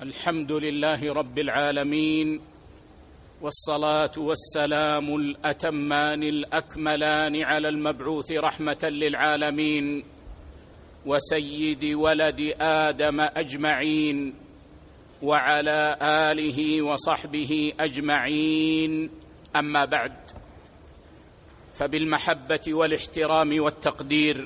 الحمد لله رب العالمين، والصلاة والسلام الأتمان الأكملان على المبعوث رحمة للعالمين وسيد ولد آدم أجمعين، وعلى آله وصحبه أجمعين. أما بعد، فبالمحبة والاحترام والتقدير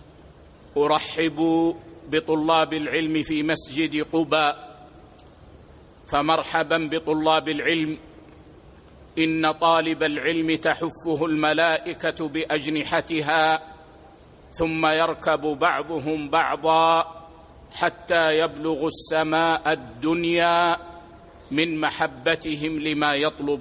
أرحب بطلاب العلم في مسجد قباء، فمرحبا بطلاب العلم، إن طالب العلم تحفه الملائكة بأجنحتها، ثم يركب بعضهم بعضا حتى يبلغ السماء الدنيا من محبتهم لما يطلب.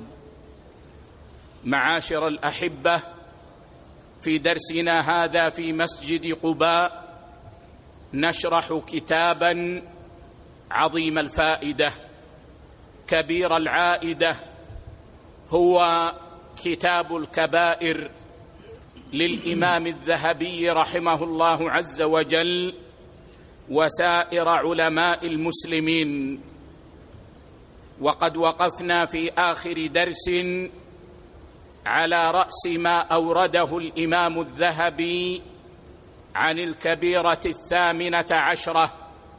معاشر الأحبة، في درسنا هذا في مسجد قباء نشرح كتابا عظيم الفائدة كبير العائدة، هو كتاب الكبائر للإمام الذهبي رحمه الله عز وجل وسائر علماء المسلمين. وقد وقفنا في آخر درس على رأس ما أورده الإمام الذهبي عن الكبيرة 18،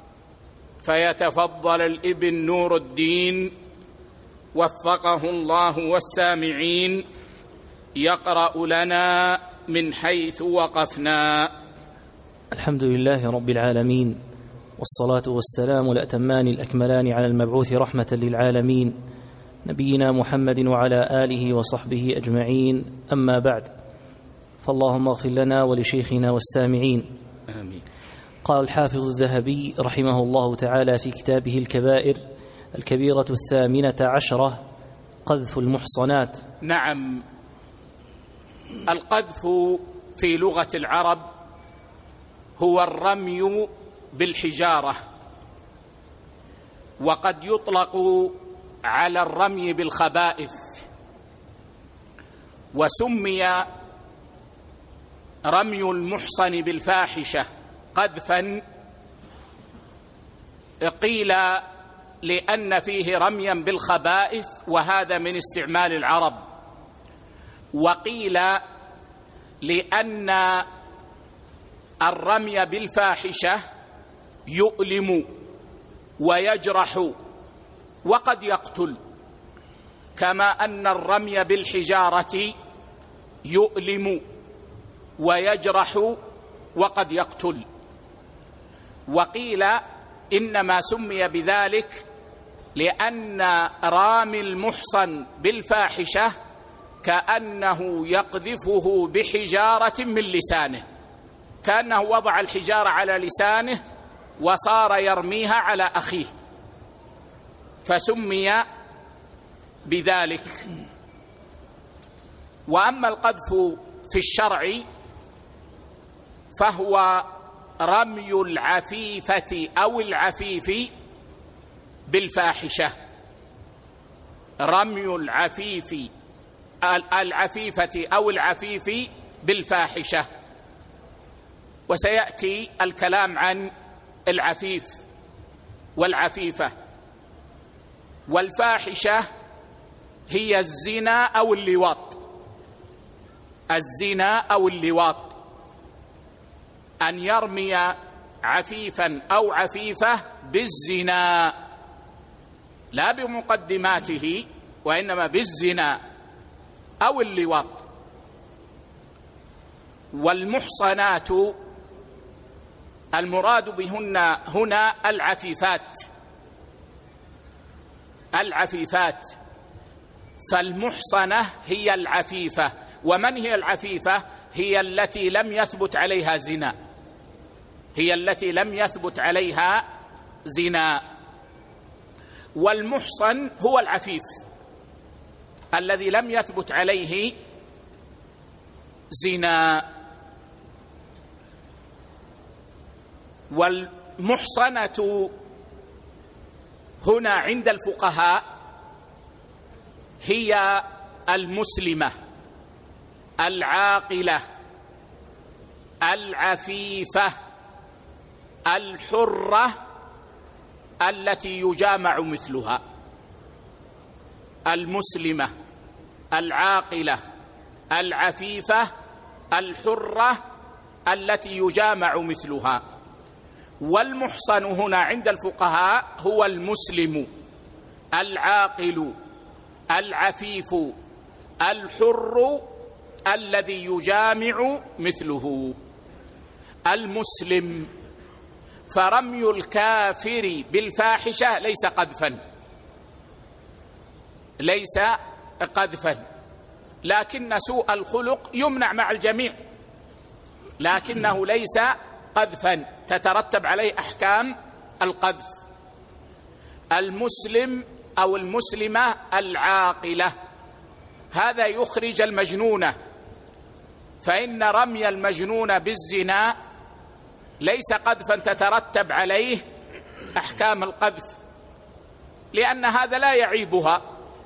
فيتفضل الابن نور الدين وفقه الله والسامعين يقرأ لنا من حيث وقفنا. الحمد لله رب العالمين، والصلاة والسلام الأتمان الأكملان على المبعوث رحمة للعالمين نبينا محمد وعلى آله وصحبه أجمعين. أما بعد، فاللهم اغفر لنا ولشيخنا والسامعين. آمين. قال الحافظ الذهبي رحمه الله تعالى في كتابه الكبائر: الكبيرة 18 قذف المحصنات. نعم، القذف في لغة العرب هو الرمي بالحجارة، وقد يطلق على الرمي بالخبائث، وسمي رمي المحصن بالفاحشة قذفا قيل لأن فيه رميا بالخبائث، وهذا من استعمال العرب، وقيل لأن الرمي بالفاحشة يؤلم ويجرح وقد يقتل، كما أن الرمي بالحجارة يؤلم ويجرح وقد يقتل. وقيل إنما سمي بذلك لأن رامي المحصن بالفاحشة كأنه يقذفه بحجارة من لسانه، كأنه وضع الحجارة على لسانه وصار يرميها على أخيه، فسمي بذلك. وأما القذف في الشرع فهو رمي العفيفة أو العفيف بالفاحشة، رمي العفيفة أو العفيف بالفاحشة. وسيأتي الكلام عن العفيف والعفيفة. والفاحشة هي الزنا أو اللواط، الزنا أو اللواط، أن يرمي عفيفا أو عفيفة بالزنا، لا بمقدماته، وإنما بالزنا أو اللواط. والمحصنات المراد بهن هنا العفيفات، فالمحصنة هي العفيفة. ومن هي العفيفة؟ هي التي لم يثبت عليها زنا، هي التي لم يثبت عليها زنا. والمحصن هو العفيف الذي لم يثبت عليه زنا. والمحصنة هنا عند الفقهاء هي المسلمة العاقلة العفيفة الحرة التي يجامع مثلها: المسلمة، العاقلة، العفيفة، الحرة التي يجامع مثلها. والمحصن هنا عند الفقهاء هو المسلم، العاقل، العفيف، الحر الذي يجامع مثله. المسلم، فرمي الكافر بالفاحشة ليس قذفا، ليس قذفا، لكن سوء الخلق يمنع مع الجميع، لكنه ليس قذفا تترتب عليه أحكام القذف. المسلم أو المسلمة العاقلة، هذا يخرج المجنونة، فإن رمي المجنون بالزنا ليس قذفا تترتب عليه أحكام القذف، لأن هذا لا يعيبها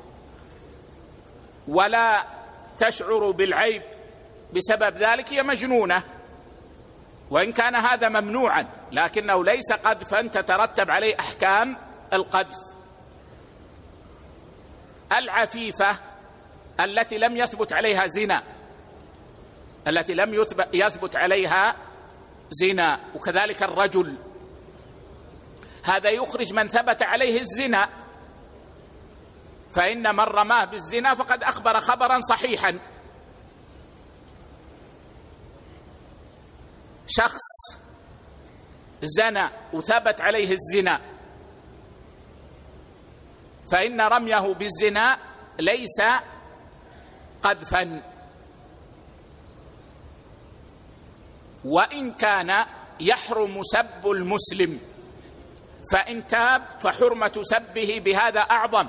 ولا تشعر بالعيب بسبب ذلك، هي مجنونة، وإن كان هذا ممنوعا لكنه ليس قذفا تترتب عليه أحكام القذف. العفيفة التي لم يثبت عليها زنا، التي لم يثبت عليها زنا، وكذلك الرجل، هذا يخرج من ثبت عليه الزنا، فإن من رماه بالزنا فقد أخبر خبرا صحيحا. شخص زنى وثبت عليه الزنا، فإن رميه بالزنا ليس قذفا، وإن كان يحرم سب المسلم، فإن تاب فحرمة سبه بهذا أعظم.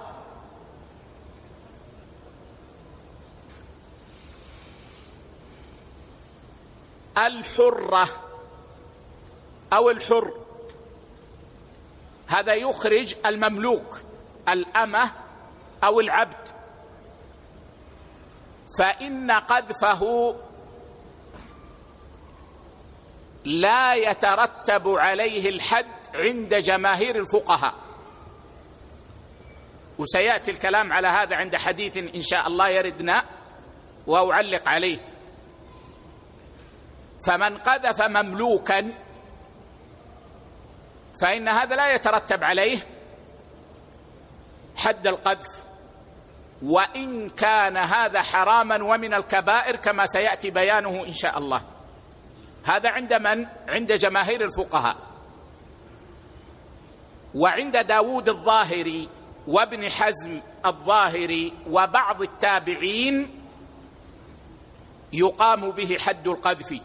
الحرة أو الحر، هذا يخرج المملوك، الأمة أو العبد، فإن قذفه لا يترتب عليه الحد عند جماهير الفقهاء، وسيأتي الكلام على هذا عند حديث إن شاء الله يردنا وأعلق عليه. فمن قذف مملوكا فإن هذا لا يترتب عليه حد القذف، وإن كان هذا حراما ومن الكبائر كما سيأتي بيانه إن شاء الله. هذا عند من؟ عند جماهير الفقهاء. وعند داود الظاهري وابن حزم الظاهري وبعض التابعين يقام به حد القذف.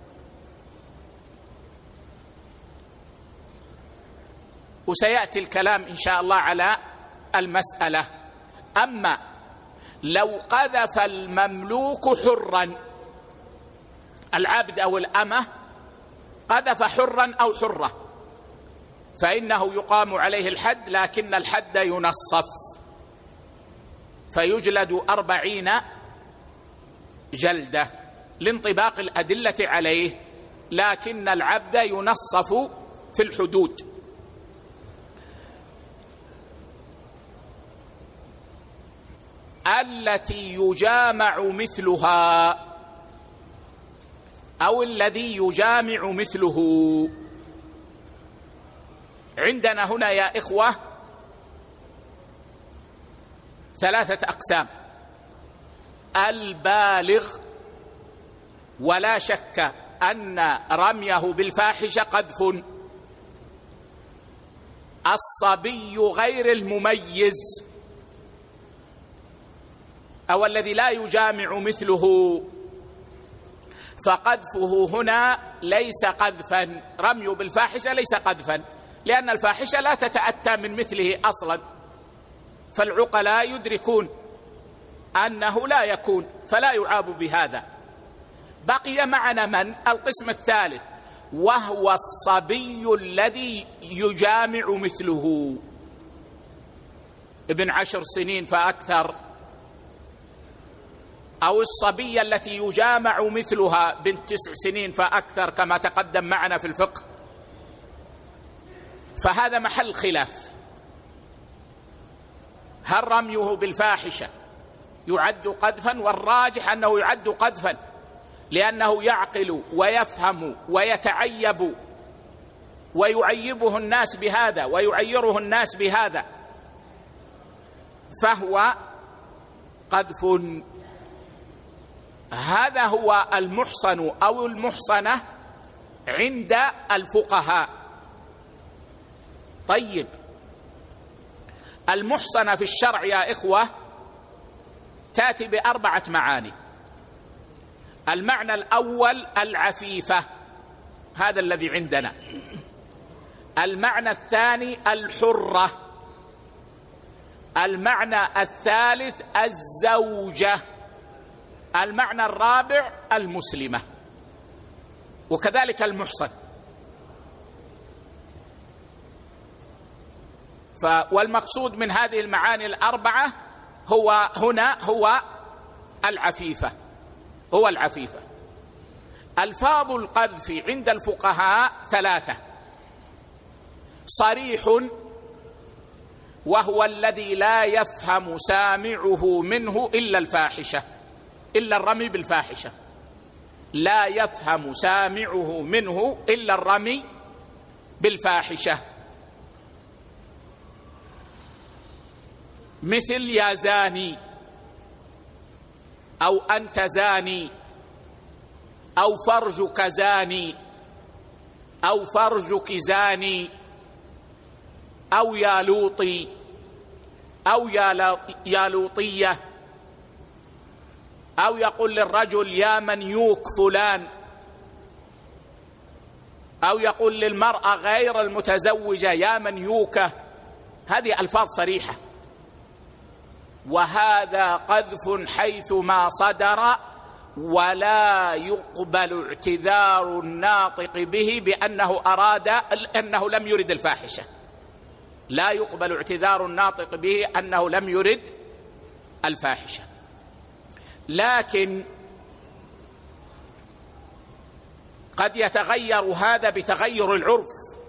وسيأتي الكلام إن شاء الله على المسألة. أما لو قذف المملوك حرا، العبد أو الأمة قذف حرا أو حرة، فإنه يقام عليه الحد، لكن الحد ينصف، فيجلد 40 جلدة لانطباق الأدلة عليه، لكن العبد ينصف في الحدود. التي يجامع مثلها أو الذي يجامع مثله، عندنا هنا يا إخوة 3 أقسام. البالغ، ولا شك أن رميه بالفاحشة قذف. الصبي غير المميز أو الذي لا يجامع مثله، فقذفه هنا ليس قذفا، رمي بالفاحشة ليس قذفا، لأن الفاحشة لا تتأتى من مثله أصلا، فالعقلاء يدركون أنه لا يكون، فلا يعاب بهذا. بقي معنا من؟ القسم الثالث، وهو الصبي الذي يجامع مثله، ابن 10 سنين فأكثر، أو الصبية التي يجامع مثلها بنت 9 سنين فأكثر كما تقدم معنا في الفقه. فهذا محل خلاف، هل رميه بالفاحشة يعد قذفا؟ والراجح أنه يعد قذفا، لأنه يعقل ويفهم ويتعيب ويعيبه الناس بهذا ويعيره الناس بهذا، فهو قذف. هذا هو المحصن أو المحصنة عند الفقهاء. طيب، المحصنة في الشرع يا إخوة تأتي ب4 معاني. المعنى الأول العفيفة، هذا الذي عندنا. المعنى الثاني الحرة. المعنى الثالث الزوجة. المعنى الرابع المسلمة، وكذلك المحصن. والمقصود من هذه المعاني ال4 هو العفيفة، هو العفيفة. ألفاظ القذف عند الفقهاء 3: صريح، وهو الذي لا يفهم سامعه منه إلا الفاحشة، إلا الرمي بالفاحشة، لا يفهم سامعه منه إلا الرمي بالفاحشة، مثل يا زاني، أو أنت زاني، أو فرجك زاني، أو فرجك زاني، أو يا لوطي، أو يا لوطية، أو يقول للرجل يا منيوك فلان، أو يقول للمرأة غير المتزوجة يا منيوكة. هذه ألفاظ صريحة، وهذا قذف حيث ما صدر، ولا يقبل اعتذار الناطق به بأنه أنه لم يرد الفاحشة، لا يقبل اعتذار الناطق به أنه لم يرد الفاحشة. لكن قد يتغير هذا بتغير العرف،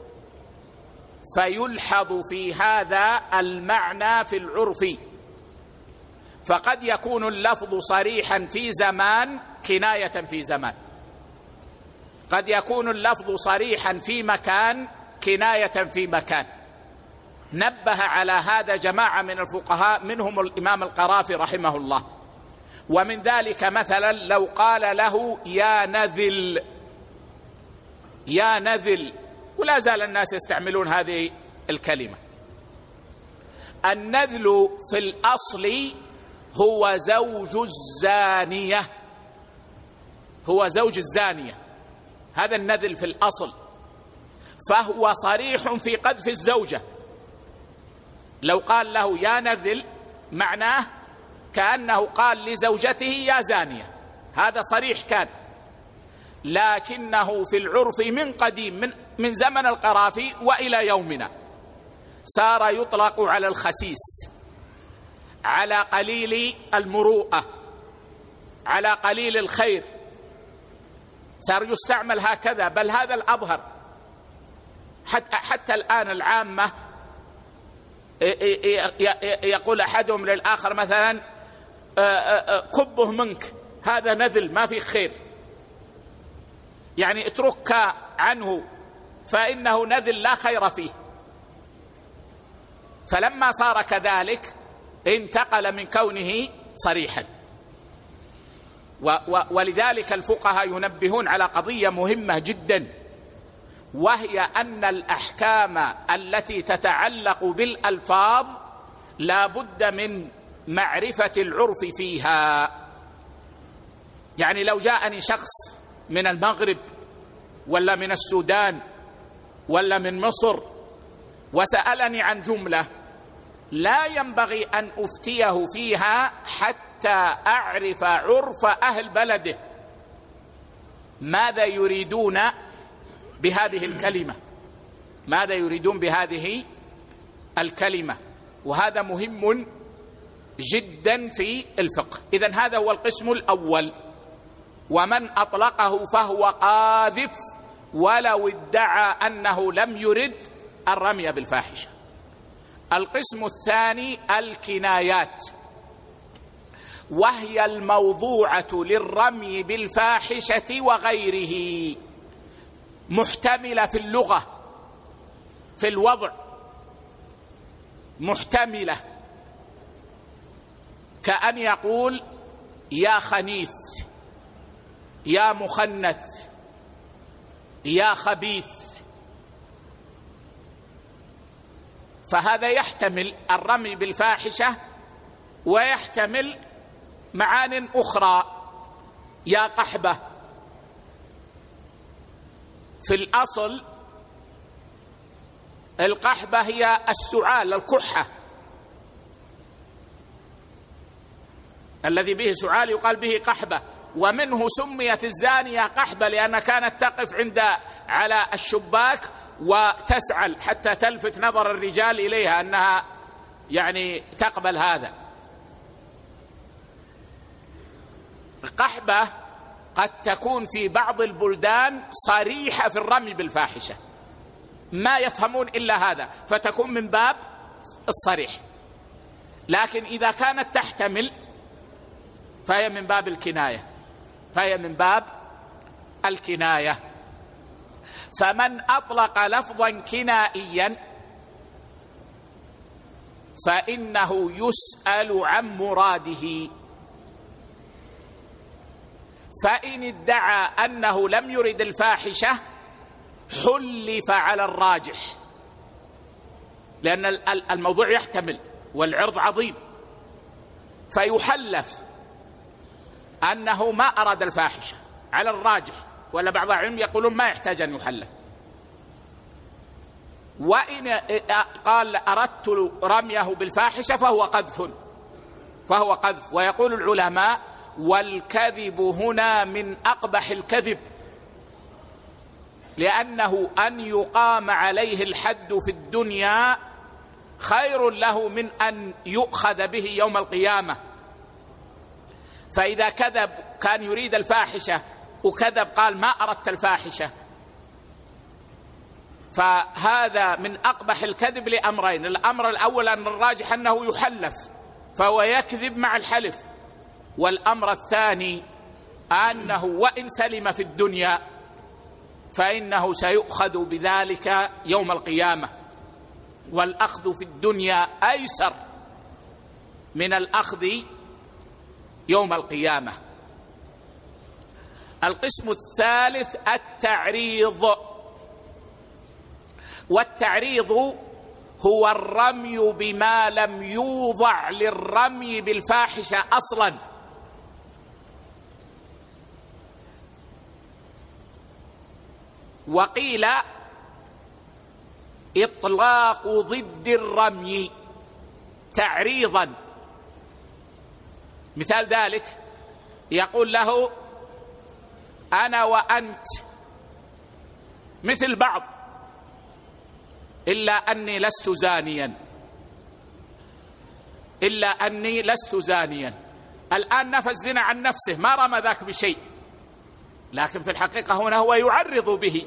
فيلحظ في هذا المعنى في العرف، فقد يكون اللفظ صريحا في زمان كناية في زمان، قد يكون اللفظ صريحا في مكان كناية في مكان. نبه على هذا جماعة من الفقهاء، منهم الإمام القرافي رحمه الله. ومن ذلك مثلا لو قال له يا نذل، يا نذل، ولا زال الناس يستعملون هذه الكلمة. النذل في الأصل هو زوج الزانية، هو زوج الزانية، هذا النذل في الأصل، فهو صريح في قذف الزوجة. لو قال له يا نذل معناه كأنه قال لزوجته يا زانية، هذا صريح كان. لكنه في العرف من قديم، من زمن القرافي وإلى يومنا، صار يطلق على الخسيس، على قليل المروءة، على قليل الخير، صار يستعمل هكذا. بل هذا الأظهر، حتى الآن العامة يقول أحدهم للآخر مثلا كبه منك، هذا نذل ما في خير، يعني اتركك عنه فإنه نذل لا خير فيه. فلما صار كذلك انتقل من كونه صريحا. ولذلك الفقهاء ينبهون على قضية مهمة جدا، وهي أن الأحكام التي تتعلق بالألفاظ لا بد من معرفة العرف فيها. يعني لو جاءني شخص من المغرب ولا من السودان ولا من مصر وسألني عن جملة، لا ينبغي أن أفتيه فيها حتى أعرف عرف أهل بلده، ماذا يريدون بهذه الكلمة، ماذا يريدون بهذه الكلمة. وهذا مهم جدا في الفقه. إذن هذا هو القسم الأول. ومن أطلقه فهو قاذف ولو ادعى أنه لم يرد الرمي بالفاحشة. القسم الثاني الكنايات، وهي الموضوعة للرمي بالفاحشة وغيره، محتملة في اللغة في الوضع، محتملة، كأن يقول يا خنيث، يا مخنث، يا خبيث. فهذا يحتمل الرمي بالفاحشة ويحتمل معان أخرى. يا قحبة، في الأصل القحبة هي السعال، الكحة الذي به سعال يقال به قحبة، ومنه سميت الزانية قحبة لأنها كانت تقف على الشباك وتسعل حتى تلفت نظر الرجال إليها أنها يعني تقبل هذا. قحبة قد تكون في بعض البلدان صريحة في الرمي بالفاحشة، ما يفهمون إلا هذا، فتكون من باب الصريح. لكن إذا كانت تحتمل فهي من باب الكناية، فهي من باب الكناية. فمن أطلق لفظا كنائيا فإنه يسأل عن مراده، فإن ادعى أنه لم يرد الفاحشة حلف على الراجح، لأن الموضوع يحتمل والعرض عظيم، فيحلف أنه ما أراد الفاحشة على الراجح، ولا بعض العلم يقولون ما يحتاج أن يحلف. وإن قال أردت رميه بالفاحشة فهو قذف. ويقول العلماء والكذب هنا من أقبح الكذب، لأنه أن يقام عليه الحد في الدنيا خير له من أن يؤخذ به يوم القيامة. فإذا كذب كان يريد الفاحشة وكذب قال ما أردت الفاحشة، فهذا من أقبح الكذب لأمرين. الأمر الأول أن الراجح أنه يحلف فهو يكذب مع الحلف، والأمر الثاني أنه وإن سلم في الدنيا فإنه سيؤخذ بذلك يوم القيامة، والأخذ في الدنيا أيسر من الأخذ يوم القيامة. القسم الثالث التعريض، والتعريض هو الرمي بما لم يوضع للرمي بالفاحشة أصلا، وقيل إطلاق ضد الرمي تعريضا. مثال ذلك يقول له أنا وأنت مثل بعض إلا أني لست زانيا. الآن نفى الزنا عن نفسه، ما رمى ذاك بشيء، لكن في الحقيقة هنا هو يعرض به.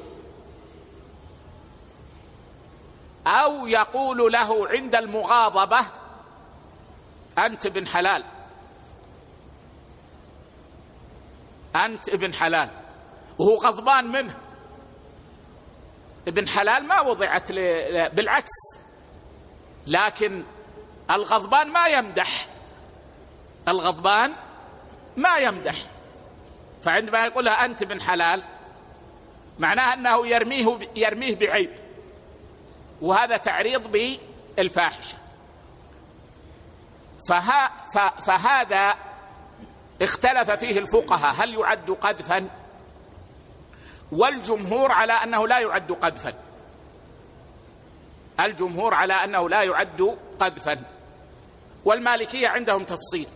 أو يقول له عند المغاضبة أنت ابن حلال، أنت ابن حلال، وهو غضبان منه. ابن حلال ما وضعت بالعكس، لكن الغضبان ما يمدح، فعندما يقولها أنت ابن حلال معناه أنه يرميه بعيب، وهذا تعريض بالفاحشة. فهذا اختلف فيه الفقهاء هل يعد قذفا، والجمهور على أنه لا يعد قذفا، الجمهور على أنه لا يعد قذفا. والمالكية عندهم تفصيل،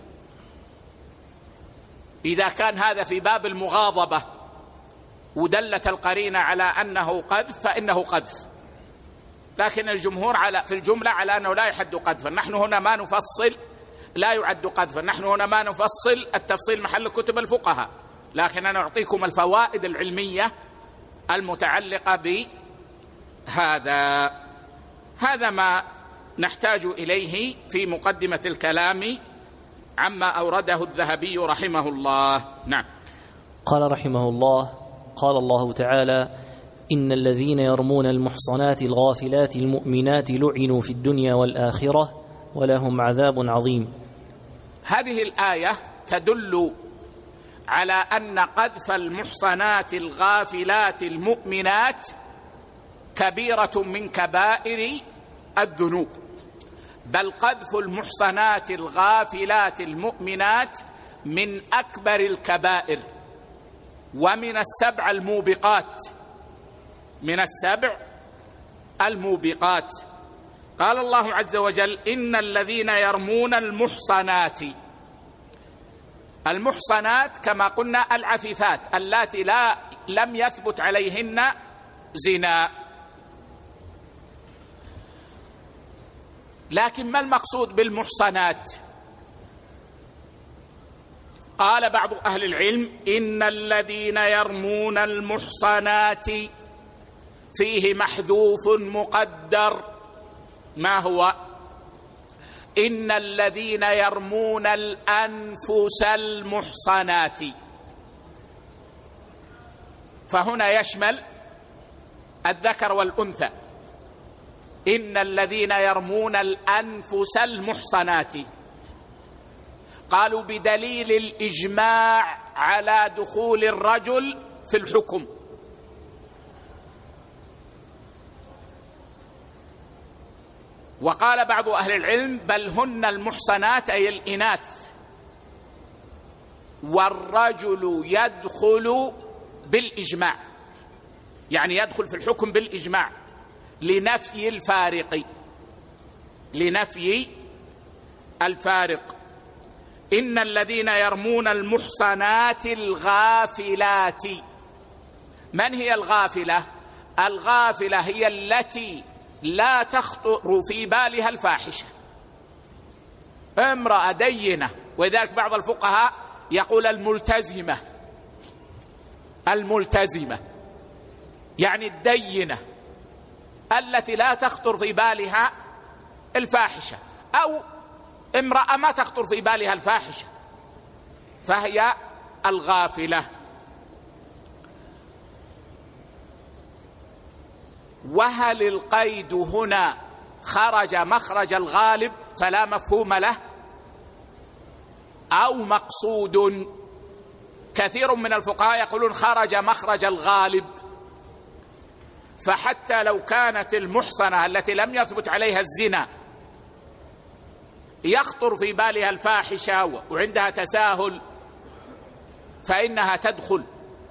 إذا كان هذا في باب المغاضبة ودلت القرينة على أنه قذف فإنه قذف، لكن الجمهور في الجملة على أنه لا يحد قذفا. نحن هنا ما نفصل، لا يعد قذفا، نحن هنا ما نفصل، التفصيل محل كتب الفقهاء، لكن أنا أعطيكم الفوائد العلمية المتعلقة بهذا. هذا ما نحتاج إليه في مقدمة الكلام عما أورده الذهبي رحمه الله. نعم. قال رحمه الله: قال الله تعالى: إن الذين يرمون المحصنات الغافلات المؤمنات لعنوا في الدنيا والآخرة ولهم عذاب عظيم. هذه الآية تدل على أن قذف المحصنات الغافلات المؤمنات كبيرة من كبائر الذنوب، بل قذف المحصنات الغافلات المؤمنات من أكبر الكبائر ومن السبع الموبقات، من السبع الموبقات. قال الله عز وجل: إن الذين يرمون المحصنات كما قلنا العفيفات اللاتي لم يثبت عليهن زنا. لكن ما المقصود بالمحصنات؟ قال بعض أهل العلم: إن الذين يرمون المحصنات فيه محذوف مقدر. ما هو؟ إن الذين يرمون الأنفس المحصنات، فهنا يشمل الذكر والأنثى. إن الذين يرمون الأنفس المحصنات، قالوا بدليل الإجماع على دخول الرجل في الحكم. وقال بعض أهل العلم: بل هن المحصنات أي الإناث، والرجل يدخل بالإجماع، يعني يدخل في الحكم بالإجماع لنفي الفارق. إن الذين يرمون المحصنات الغافلات. من هي الغافلة؟ الغافلة هي التي لا تخطر في بالها الفاحشة، امرأة دينة، ولذلك بعض الفقهاء يقول الملتزمة يعني الدينة التي لا تخطر في بالها الفاحشة، أو امرأة ما تخطر في بالها الفاحشة فهي الغافلة. وهل القيد هنا خرج مخرج الغالب فلا مفهوم له، أو مقصود؟ كثير من الفقهاء يقولون خرج مخرج الغالب، فحتى لو كانت المحصنة التي لم يثبت عليها الزنا يخطر في بالها الفاحشة وعندها تساهل فإنها تدخل.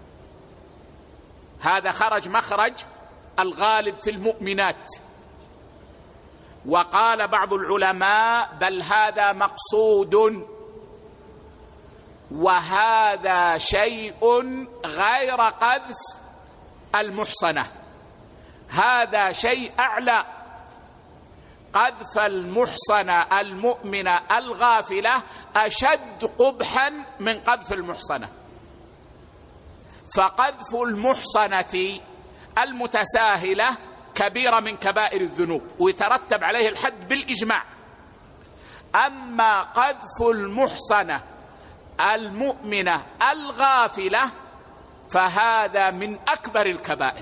هذا خرج مخرج الغالب في المؤمنات. وقال بعض العلماء: بل هذا مقصود، وهذا شيء غير قذف المحصنة، هذا شيء أعلى. قذف المحصنة المؤمنة الغافلة أشد قبحا من قذف المحصنة. فقذف المحصنة المتساهلة كبيرة من كبائر الذنوب ويترتب عليه الحد بالإجماع. أما قذف المحصنة المؤمنة الغافلة فهذا من أكبر الكبائر،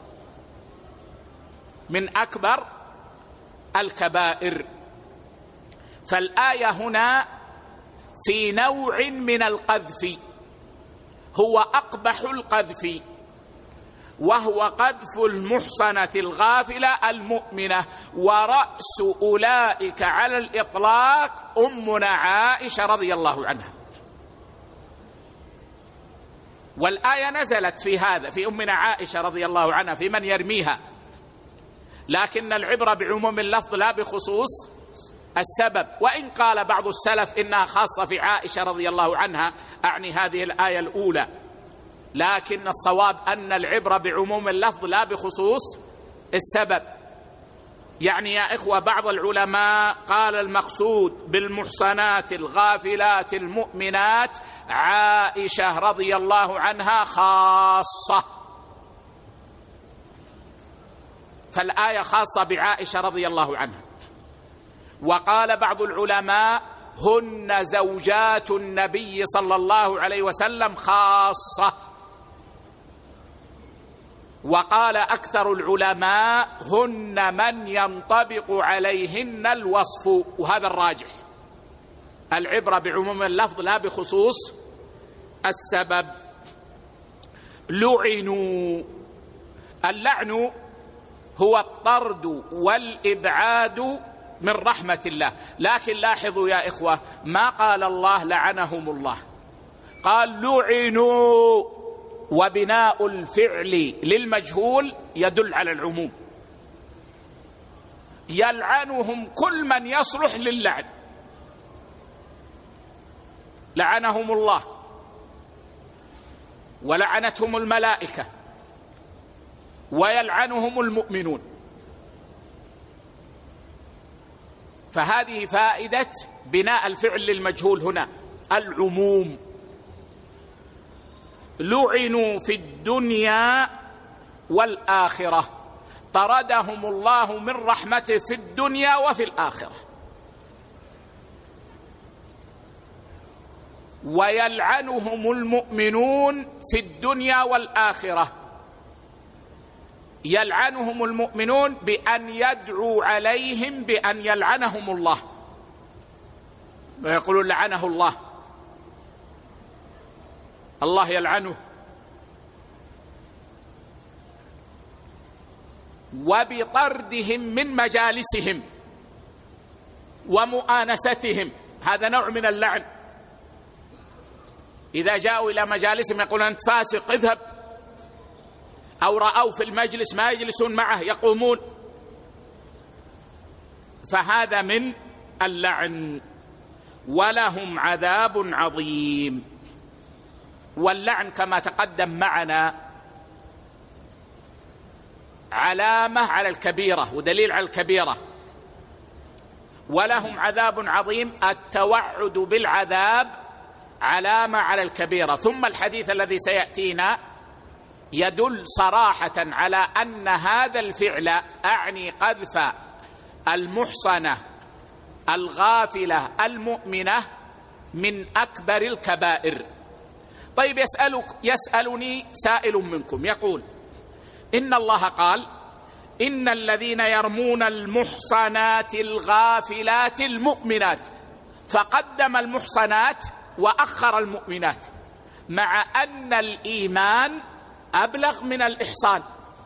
من أكبر الكبائر. فالآية هنا في نوع من القذف هو أقبح القذف، وهو قذف المحصنة الغافلة المؤمنة. ورأس أولئك على الإطلاق أمنا عائشة رضي الله عنها. والآية نزلت في هذا، في أمنا عائشة رضي الله عنها، في من يرميها، لكن العبرة بعموم اللفظ لا بخصوص السبب. وإن قال بعض السلف إنها خاصة في عائشة رضي الله عنها، أعني هذه الآية الأولى، لكن الصواب أن العبرة بعموم اللفظ لا بخصوص السبب. يعني يا إخوة بعض العلماء قال المقصود بالمحصنات الغافلات المؤمنات عائشة رضي الله عنها خاصة، فالآية خاصة بعائشة رضي الله عنها. وقال بعض العلماء هن زوجات النبي صلى الله عليه وسلم خاصة. وقال أكثر العلماء هن من ينطبق عليهن الوصف، وهذا الراجح، العبرة بعموم اللفظ لا بخصوص السبب. لعنوا، اللعن هو الطرد والإبعاد من رحمة الله، لكن لاحظوا يا إخوة ما قال الله لعنهم الله، قال لعنوا، وبناء الفعل للمجهول يدل على العموم. يلعنهم كل من يصلح للعن، لعنهم الله ولعنتهم الملائكة ويلعنهم المؤمنون. فهذه فائدة بناء الفعل للمجهول هنا، العموم. لعنوا في الدنيا والآخرة، طردهم الله من رحمته في الدنيا وفي الآخرة. ويلعنهم المؤمنون في الدنيا والآخرة، يلعنهم المؤمنون بأن يدعوا عليهم بأن يلعنهم الله، ويقولون لعنه الله، الله يلعنه. وبطردهم من مجالسهم ومؤانستهم، هذا نوع من اللعن. إذا جاءوا إلى مجالسهم يقولون أنت فاسق اذهب، أو رأوا في المجلس ما يجلسون معه يقومون، فهذا من اللعن. ولهم عذاب عظيم. واللعن كما تقدم معنا علامة على الكبيرة ودليل على الكبيرة. ولهم عذاب عظيم، التوعد بالعذاب علامة على الكبيرة. ثم الحديث الذي سيأتينا يدل صراحة على أن هذا الفعل، أعني قذف المحصنة الغافلة المؤمنة، من أكبر الكبائر. طيب يسألني سائل منكم يقول إن الله قال إن الذين يرمون المحصنات الغافلات المؤمنات، فقدم المحصنات وأخر المؤمنات، مع أن الإيمان أبلغ من الإحصان.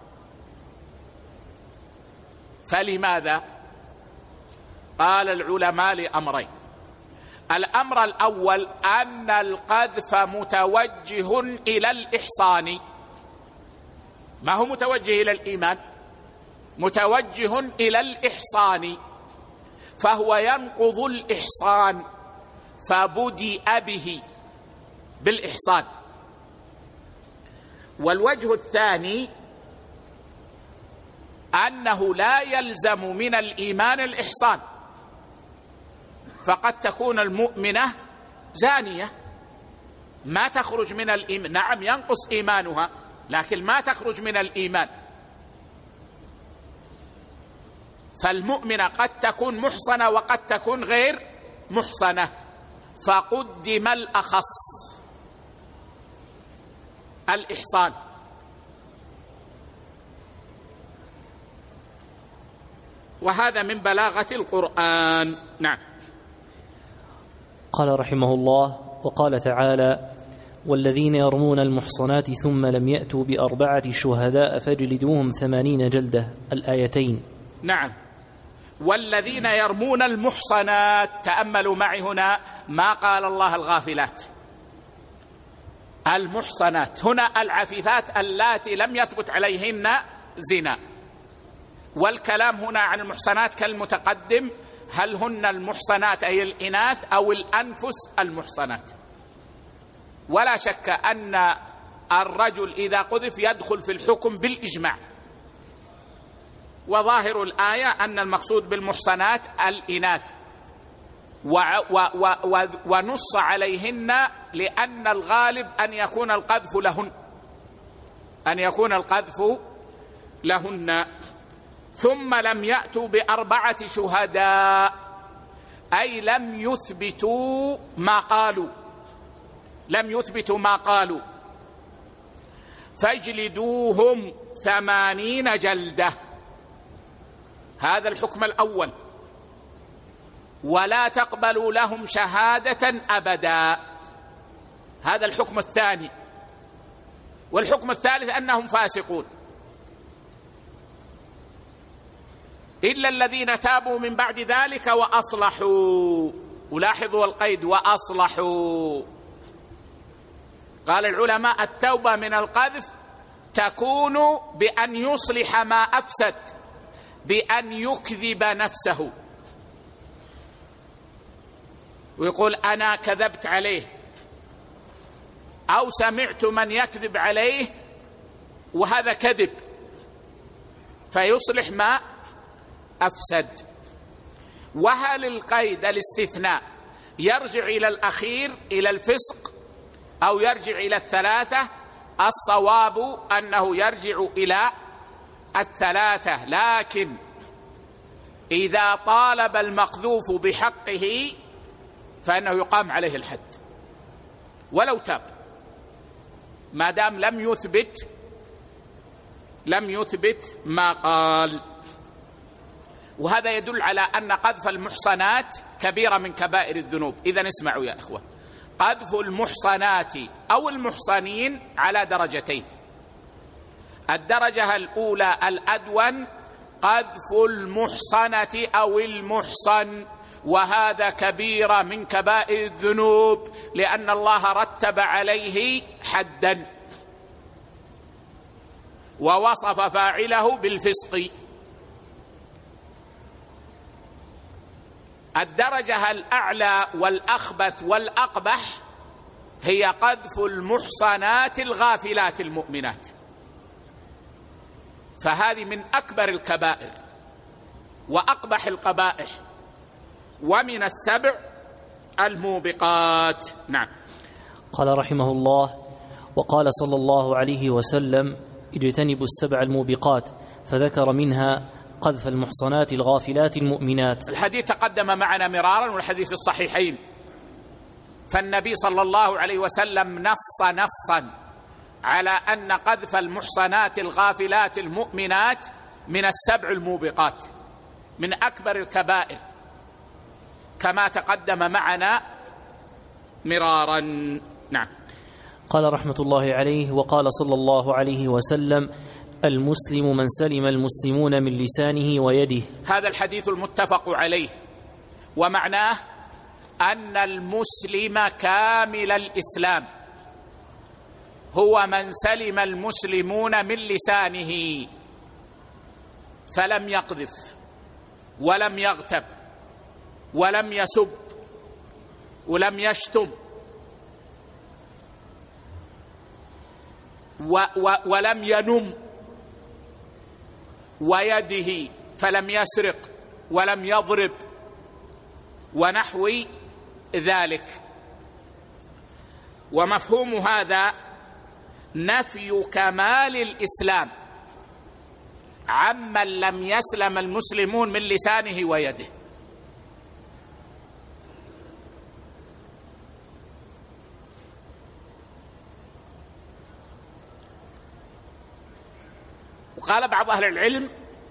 فلماذا؟ قال العلماء لأمرين. الأمر الأول أن القذف متوجه إلى الإحصان، ما هو متوجه إلى الإيمان، متوجه إلى الإحصان، فهو ينقض الإحصان، فبدأ به بالإحصان. والوجه الثاني أنه لا يلزم من الإيمان الإحصان، فقد تكون المؤمنة زانية ما تخرج من الإيمان، نعم ينقص إيمانها لكن ما تخرج من الإيمان. فالمؤمنة قد تكون محصنة وقد تكون غير محصنة، فقدم الأخص الإحصان. وهذا من بلاغة القرآن. نعم. قال رحمه الله: وقال تعالى: والذين يرمون المحصنات ثم لم يأتوا بأربعة شهداء فاجلدوهم 80 جلدة، الآيتين. نعم. والذين يرمون المحصنات، تأملوا معي هنا ما قال الله الغافلات، المحصنات، هنا العفيفات اللاتي لم يثبت عليهن زنا. والكلام هنا عن المحصنات كالمتقدم، هل هن المحصنات أي الإناث أو الأنفس المحصنات؟ ولا شك أن الرجل إذا قذف يدخل في الحكم بالإجماع، وظاهر الآية أن المقصود بالمحصنات الإناث، ونص عليهن لأن الغالب أن يكون القذف لهن، أن يكون القذف لهن. ثم لم يأتوا ب4 شهداء، أي لم يثبتوا ما قالوا، فاجلدوهم 80 جلدة. هذا الحكم الأول. ولا تقبلوا لهم شهادة أبدا. هذا الحكم الثاني. والحكم الثالث أنهم فاسقون إلا الذين تابوا من بعد ذلك وأصلحوا. ولاحظوا القيد وأصلحوا. قال العلماء التوبة من القذف تكون بأن يصلح ما أفسد، بأن يكذب نفسه ويقول أنا كذبت عليه، أو سمعت من يكذب عليه وهذا كذب، فيصلح ما أفسد. وهل القيد الاستثناء يرجع إلى الأخير إلى الفسق أو يرجع إلى الثلاثة؟ الصواب أنه يرجع إلى الثلاثة، لكن إذا طالب المقذوف بحقه فإنه يقام عليه الحد ولو تاب، ما دام لم يثبت ما قال. وهذا يدل على أن قذف المحصنات كبيرة من كبائر الذنوب. إذن اسمعوا يا إخوة، قذف المحصنات أو المحصنين على درجتين. الدرجة الأولى الأدون قذف المحصنة أو المحصن، وهذا كبيرة من كبائر الذنوب لأن الله رتب عليه حدا ووصف فاعله بالفسق. الدرجة الأعلى والأخبث والأقبح هي قذف المحصنات الغافلات المؤمنات، فهذه من أكبر الكبائر وأقبح القبائح ومن السبع الموبقات. نعم. قال رحمه الله: وقال صلى الله عليه وسلم: اجتنبوا السبع الموبقات، فذكر منها قذف المحصنات الغافلات المؤمنات. الحديث تقدم معنا مرارا والحديث في الصحيحين، فالنبي صلى الله عليه وسلم نصا على أن قذف المحصنات الغافلات المؤمنات من السبع الموبقات، من أكبر الكبائر كما تقدم معنا مرارا. نعم. قال رحمة الله عليه: وقال صلى الله عليه وسلم: المسلم من سلم المسلمون من لسانه ويده. هذا الحديث المتفق عليه، ومعناه أن المسلم كامل الإسلام هو من سلم المسلمون من لسانه، فلم يقذف ولم يغتب ولم يسب ولم يشتم ولم ينم، ويده فلم يسرق ولم يضرب ونحو ذلك. ومفهوم هذا نفي كمال الإسلام عمن لم يسلم المسلمون من لسانه ويده. وقال بعض أهل العلم: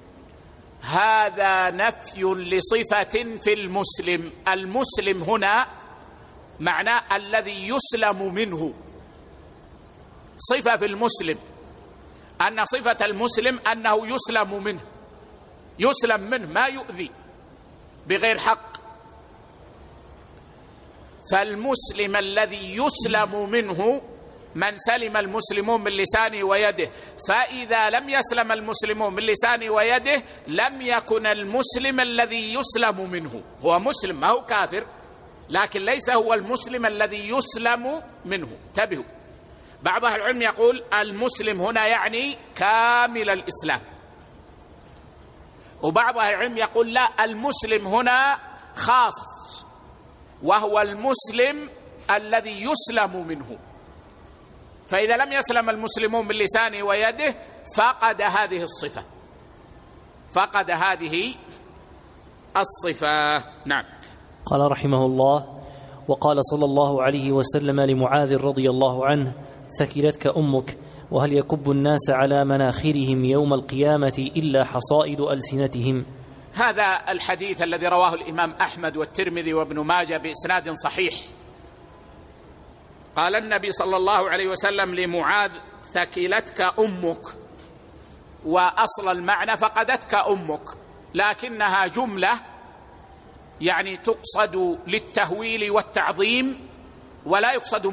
هذا نفي لصفة في المسلم. المسلم هنا معناه الذي يسلم منه، صفة في المسلم، أن صفة المسلم أنه يسلم منه ما يؤذي بغير حق. فالمسلم الذي يسلم منه من سلم المسلمون من لسانه ويده، فإذا لم يسلم المسلمون من لسانه ويده لم يكن المسلم الذي يسلم منه. هو مسلم ما هو كافر، لكن ليس هو المسلم الذي يسلم منه. انتبهوا، بعض أهل العلم يقول المسلم هنا يعني كامل الإسلام، وبعض أهل العلم يقول لا، المسلم هنا خاص وهو المسلم الذي يسلم منه، فإذا لم يسلم المسلمون من لسانه ويده فقد هذه الصفة. فقد هذه الصفة. نعم. قال رحمه الله: وقال صلى الله عليه وسلم لمعاذ رضي الله عنه: ثكلتك أمك، وهل يكب الناس على مناخرهم يوم القيامة إلا حصائد ألسنتهم. هذا الحديث الذي رواه الإمام أحمد والترمذي وابن ماجه بإسناد صحيح. قال النبي صلى الله عليه وسلم لمعاذ: ثكلتك أمك، وأصل المعنى فقدتك أمك، لكنها جملة يعني تقصد للتهويل والتعظيم ولا يقصد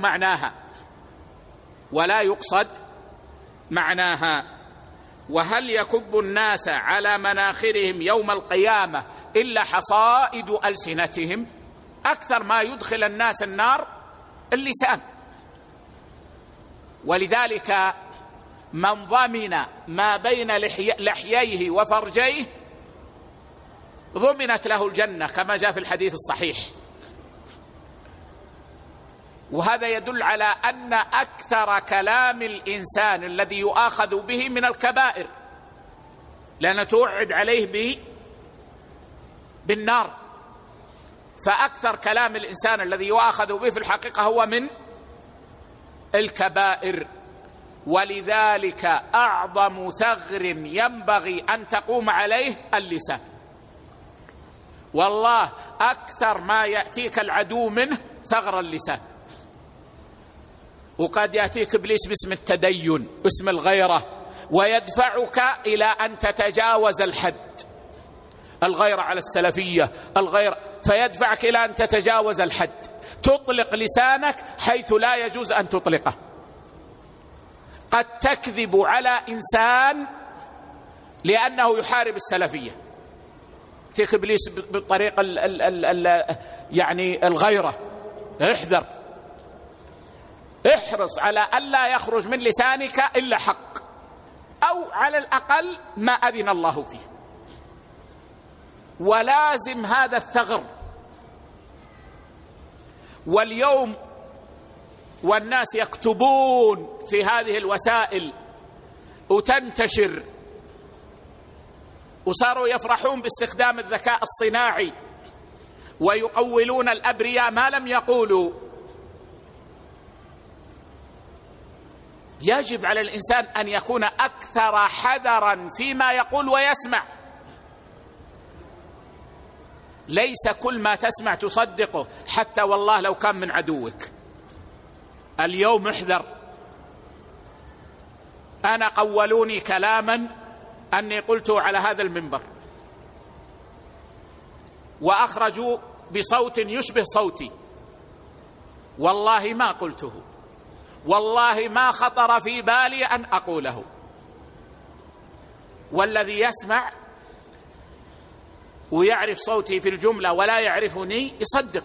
معناها. وهل يكب الناس على مناخرهم يوم القيامة إلا حصائد ألسنتهم؟ أكثر ما يدخل الناس النار اللسان، ولذلك من ضمن ما بين لحييه وفرجيه ضمنت له الجنة كما جاء في الحديث الصحيح. وهذا يدل على أن أكثر كلام الإنسان الذي يؤاخذ به من الكبائر، لأن توعد عليه بالنار، فأكثر كلام الإنسان الذي يؤاخذ به في الحقيقة هو من الكبائر. ولذلك أعظم ثغر ينبغي أن تقوم عليه اللسان. والله أكثر ما يأتيك العدو منه ثغر اللسان، وقد يأتيك إبليس باسم التدين، اسم الغيرة، ويدفعك إلى أن تتجاوز الحد، الغيرة على السلفية، الغيرة، فيدفعك إلى أن تتجاوز الحد، تطلق لسانك حيث لا يجوز أن تطلقه. قد تكذب على إنسان لأنه يحارب السلفية، تيك إبليس بطريقة يعني الغيرة. احذر، احرص على ألا يخرج من لسانك إلا حق، أو على الأقل ما أذن الله فيه، ولازم هذا الثغر. واليوم والناس يكتبون في هذه الوسائل وتنتشر، وصاروا يفرحون باستخدام الذكاء الصناعي ويقولون الأبرياء ما لم يقولوا. يجب على الإنسان أن يكون أكثر حذرا فيما يقول ويسمع. ليس كل ما تسمع تصدقه، حتى والله لو كان من عدوك. اليوم احذر. أنا قولوني كلاما أني قلته على هذا المنبر، وأخرجوا بصوت يشبه صوتي، والله ما قلته، والله ما خطر في بالي أن أقوله. والذي يسمع ويعرف صوتي في الجملة ولا يعرفني يصدق.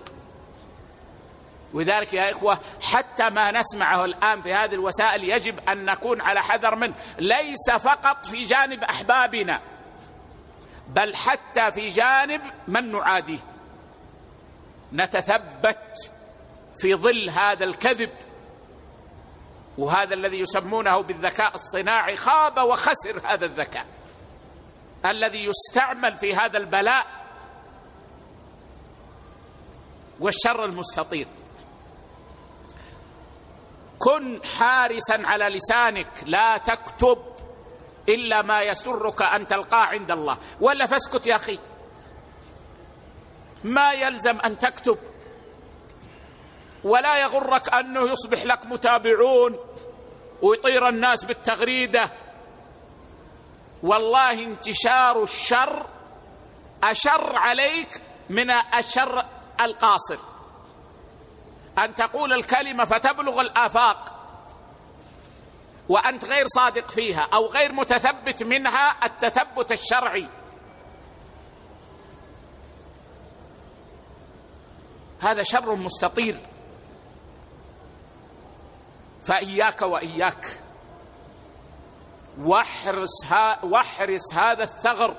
وذلك يا إخوة حتى ما نسمعه الآن في هذه الوسائل يجب أن نكون على حذر منه، ليس فقط في جانب أحبابنا، بل حتى في جانب من نعاديه. نتثبت في ظل هذا الكذب، وهذا الذي يسمونه بالذكاء الصناعي خاب وخسر هذا الذكاء الذي يستعمل في هذا البلاء والشر المستطير. كن حارسا على لسانك، لا تكتب إلا ما يسرك أن تلقاه عند الله، ولا فاسكت يا أخي. ما يلزم أن تكتب، ولا يغرك أنه يصبح لك متابعون ويطير الناس بالتغريدة. والله انتشار الشر أشر عليك من الشر القاصر، أن تقول الكلمة فتبلغ الآفاق وأنت غير صادق فيها أو غير متثبت منها التثبت الشرعي. هذا شر مستطير. فإياك وإياك، واحرس هذا الثغر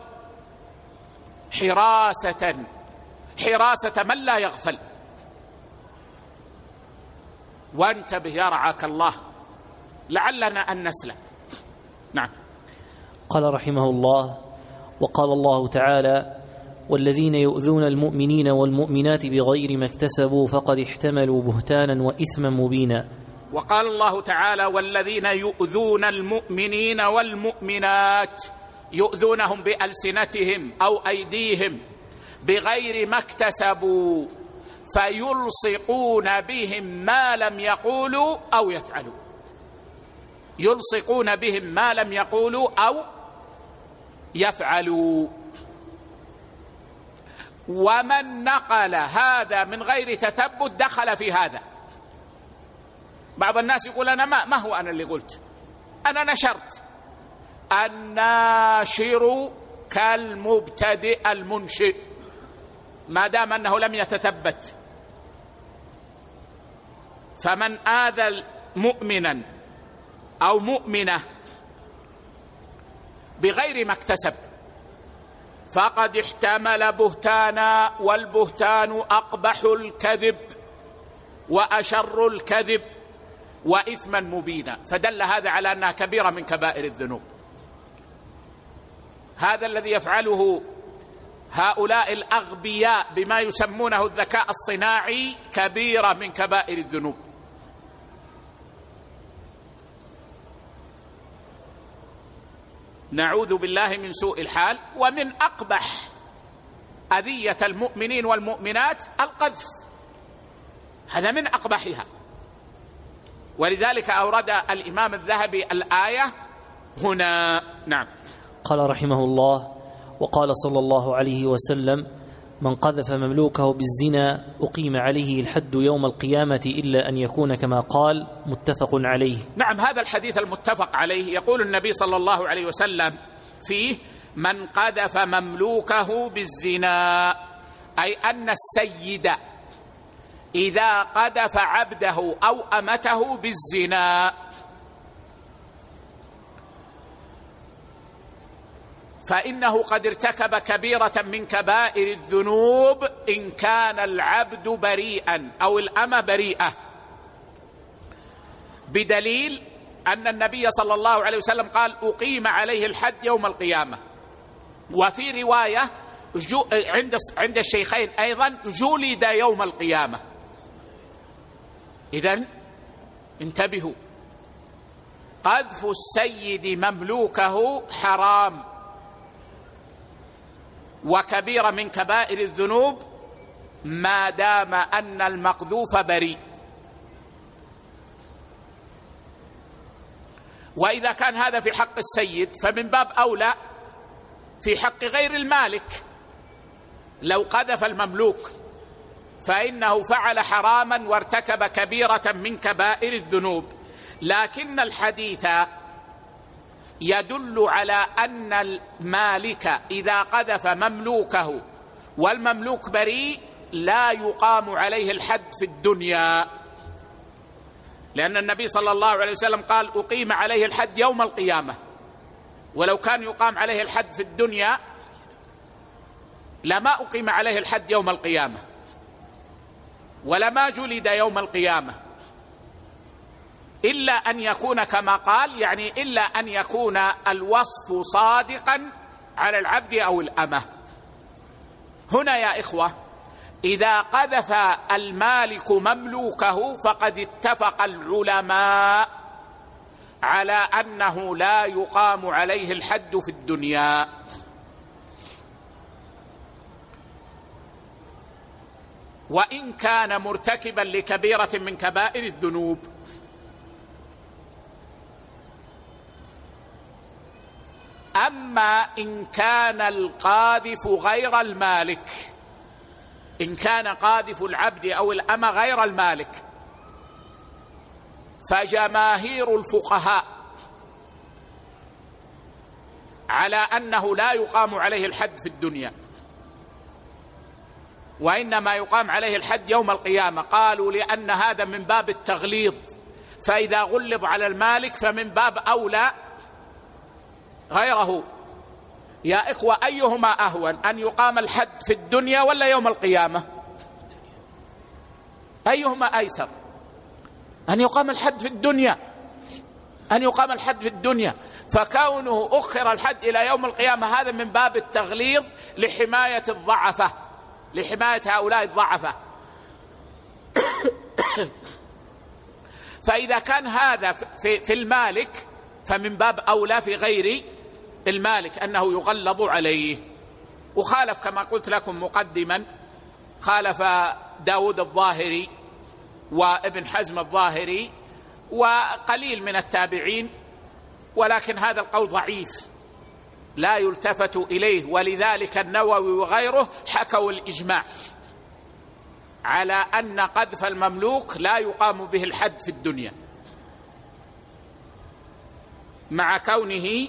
حراسة من لا يغفل. وانتبه يا رعاك الله، لعلنا أن نسلم. نعم. قال رحمه الله: وقال الله تعالى: والذين يؤذون المؤمنين والمؤمنات بغير ما اكتسبوا فقد احتملوا بهتانا وإثما مبينا. وقال الله تعالى: والذين يؤذون المؤمنين والمؤمنات، يؤذونهم بألسنتهم أو أيديهم بغير ما اكتسبوا فيلصقون بهم ما لم يقولوا أو يفعلوا. يلصقون بهم ما لم يقولوا أو يفعلوا. ومن نقل هذا من غير تثبت دخل في هذا. بعض الناس يقول: أنا ما هو أنا اللي قلت، أنا نشرت. الناشر كالمبتدئ المنشئ ما دام أنه لم يتثبت. فمن آذى مؤمنا أو مؤمنة بغير ما اكتسب فقد احتمل بهتانا، والبهتان أقبح الكذب وأشر الكذب وإثما مبينا. فدل هذا على أنها كبيرة من كبائر الذنوب. هذا الذي يفعله هؤلاء الأغبياء بما يسمونه الذكاء الصناعي كبيرة من كبائر الذنوب. نعوذ بالله من سوء الحال. ومن أقبح أذية المؤمنين والمؤمنات القذف، هذا من أقبحها. ولذلك أورد الإمام الذهبي الآية هنا. نعم. قال رحمه الله: وقال صلى الله عليه وسلم: من قذف مملوكه بالزنا أقيم عليه الحد يوم القيامة إلا أن يكون كما قال. متفق عليه. نعم، هذا الحديث المتفق عليه يقول النبي صلى الله عليه وسلم فيه: من قذف مملوكه بالزنا، أي أن السيد إذا قذف عبده أو أمته بالزنا فإنه قد ارتكب كبيرة من كبائر الذنوب إن كان العبد بريئا أو الأمة بريئة، بدليل أن النبي صلى الله عليه وسلم قال: أقيم عليه الحد يوم القيامة. وفي رواية عند الشيخين أيضا: جلد يوم القيامة. إذن انتبهوا، قذف السيد مملوكه حرام وكبيرة من كبائر الذنوب ما دام أن المقذوف بريء. وإذا كان هذا في حق السيد فمن باب أولى في حق غير المالك. لو قذف المملوك فإنه فعل حراما وارتكب كبيرة من كبائر الذنوب. لكن الحديث يدل على أن المالك إذا قذف مملوكه والمملوك بريء لا يقام عليه الحد في الدنيا، لأن النبي صلى الله عليه وسلم قال: أقيم عليه الحد يوم القيامة. ولو كان يقام عليه الحد في الدنيا لما أقيم عليه الحد يوم القيامة ولما جلد يوم القيامة، إلا أن يكون كما قال، يعني إلا أن يكون الوصف صادقا على العبد أو الأمة. هنا يا إخوة، إذا قذف المالك مملوكه فقد اتفق العلماء على أنه لا يقام عليه الحد في الدنيا. وإن كان مرتكبا لكبيرة من كبائر الذنوب. أما إن كان القاذف غير المالك، إن كان قاذف العبد أو الأمة غير المالك، فجماهير الفقهاء على أنه لا يقام عليه الحد في الدنيا وإنما يقام عليه الحد يوم القيامة. قالوا لأن هذا من باب التغليظ، فإذا غلظ على المالك فمن باب أولى غيره. يا إخوة، أيهما أهون، أن يقام الحد في الدنيا ولا يوم القيامة؟ أيهما أيسر؟ أن يقام الحد في الدنيا، أن يقام الحد في الدنيا. فكونه أخر الحد إلى يوم القيامة هذا من باب التغليظ لحماية الضعفة، لحماية هؤلاء الضعفة. فإذا كان هذا في المالك فمن باب أولى في غير المالك أنه يغلظ عليه. وخالف كما قلت لكم مقدما، خالف داود الظاهري وابن حزم الظاهري وقليل من التابعين، ولكن هذا القول ضعيف لا يلتفت إليه، ولذلك النووي وغيره حكوا الإجماع على أن قذف المملوك لا يقام به الحد في الدنيا، مع كونه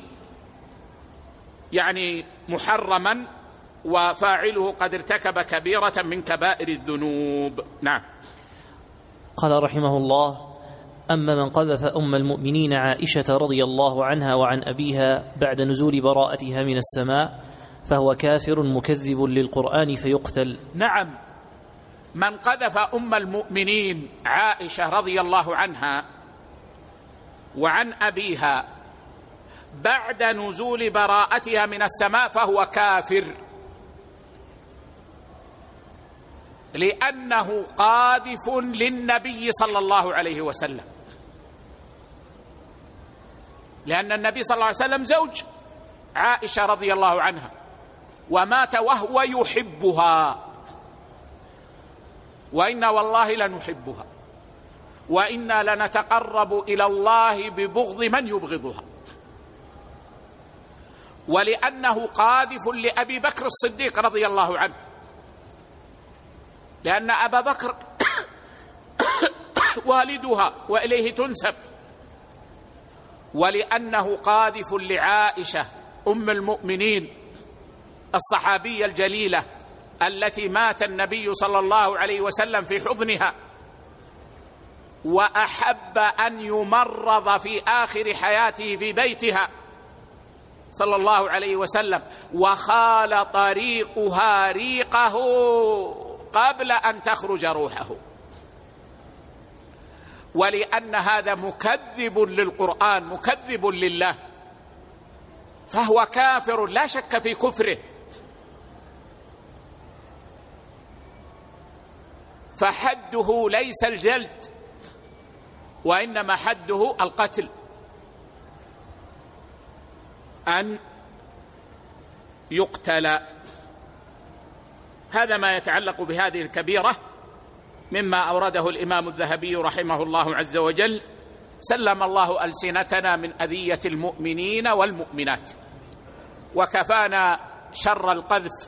يعني محرما وفاعله قد ارتكب كبيرة من كبائر الذنوب. نعم. قال رحمه الله: أما من قذف أم المؤمنين عائشة رضي الله عنها وعن أبيها بعد نزول براءتها من السماء فهو كافر مكذب للقرآن فيقتل. نعم، من قذف أم المؤمنين عائشة رضي الله عنها وعن أبيها بعد نزول براءتها من السماء فهو كافر، لأنه قاذف للنبي صلى الله عليه وسلم، لأن النبي صلى الله عليه وسلم زوج عائشة رضي الله عنها ومات وهو يحبها، وإنا والله لنحبها وإنا لنتقرب إلى الله ببغض من يبغضها، ولأنه قاذف لأبي بكر الصديق رضي الله عنه، لأن أبا بكر والدها وإليه تنسب، ولأنه قاذف لعائشة أم المؤمنين الصحابية الجليلة التي مات النبي صلى الله عليه وسلم في حضنها وأحب أن يمرض في آخر حياته في بيتها صلى الله عليه وسلم، وخال طريقها ريقه قبل أن تخرج روحه، ولأن هذا مكذب للقرآن مكذب لله فهو كافر لا شك في كفره. فحده ليس الجلد وإنما حده القتل، أن يقتل. هذا ما يتعلق بهذه الكبيرة مما أورده الإمام الذهبي رحمه الله عز وجل. سلم الله ألسنتنا من أذية المؤمنين والمؤمنات، وكفانا شر القذف،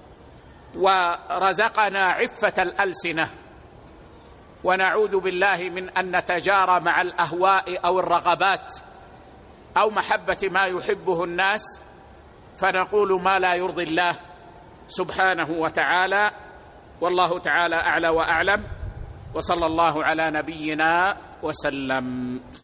ورزقنا عفة الألسنة، ونعوذ بالله من أن نتجارى مع الأهواء أو الرغبات أو محبة ما يحبه الناس فنقول ما لا يرضي الله سبحانه وتعالى. والله تعالى أعلى وأعلم، وصلى الله على نبينا وسلم.